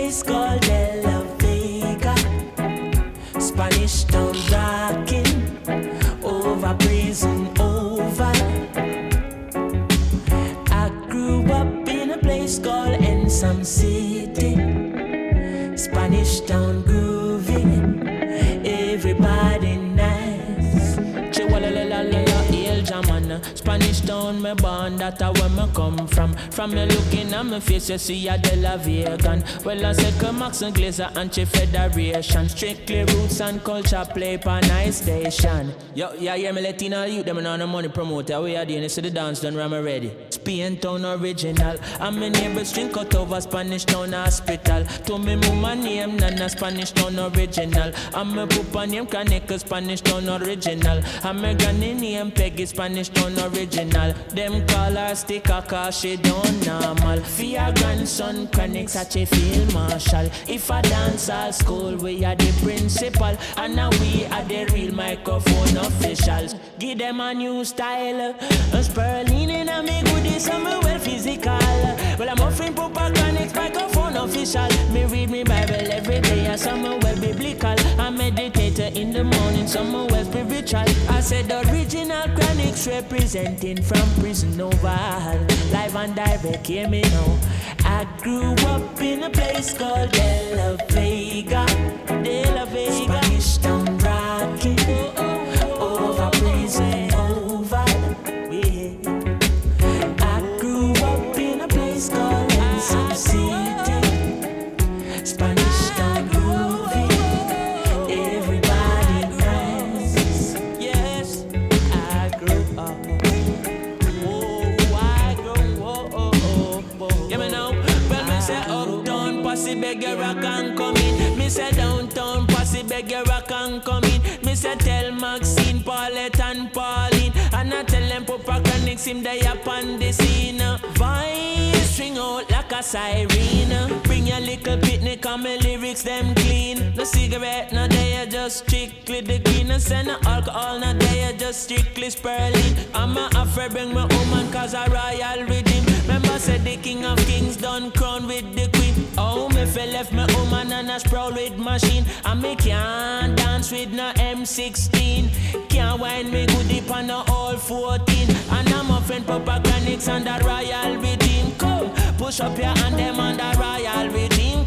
place called De La Vega. Spanish Town rocking over prison oval. I grew up in a place called Ensom City. Spanish Town grooving, everybody nice. Spanish Town, me born, that's where me come from. From me looking at me face, you see a De La Vegan. Well, I said, come Max and Glazer, Anti-Federation. Strictly roots and culture, play per night station. Yo, yeah, me Latino youth, them on the money promoter. We are doing this to the dance, done ram ready. Spain Town original. And my neighbors drink out over Spanish Town hospital. To me mama name, Nana Spanish Town original. And my papa name, Kaneka Spanish Town original. And my granny name, Peggy Spanish Town original. Them call her sticker cause she don't normal. For your grandson, Chronic such a field marshal. If I dance all school, we are the principal. And now we are the real microphone officials. Give them a new style. A Sperling in a me goodies, some well physical. Well, I'm offering Papa Chronic microphone official. Me read me Bible every day, and some well biblical. I meditate in the morning, some well spiritual. I said original Chronics representing from prison oval. Live and direct, hear me now. I grew up in a place called De La Vega. De La Vega. Spanish Town rocking over prison oval. I grew up in a place called Ensom City. Spanish Town grooving, everybody nice. Yes, I grew up. Uptown, Posse beg your rock and come in. Me say downtown, Posse beg your rock and come in. Me say tell Maxine, Paulette and Pauline. And I tell them Papa Chronic him they up on the scene. Voice string out like a siren. Bring your little picnic and my lyrics them clean. No cigarette, no they just strictly the green. No send no alcohol, no they just strictly Sperling. I'm a afraid bring my woman cause a royal rhythm. Remember said the king of kings done crown with the queen. Oh, me fell left my woman and a sprawl with machine. And me can't dance with no M16. Can't wind me good deep on no all 14. And I'm a friend Papa Chronics and the royal regime. Come, push up your hand them on the royal regime.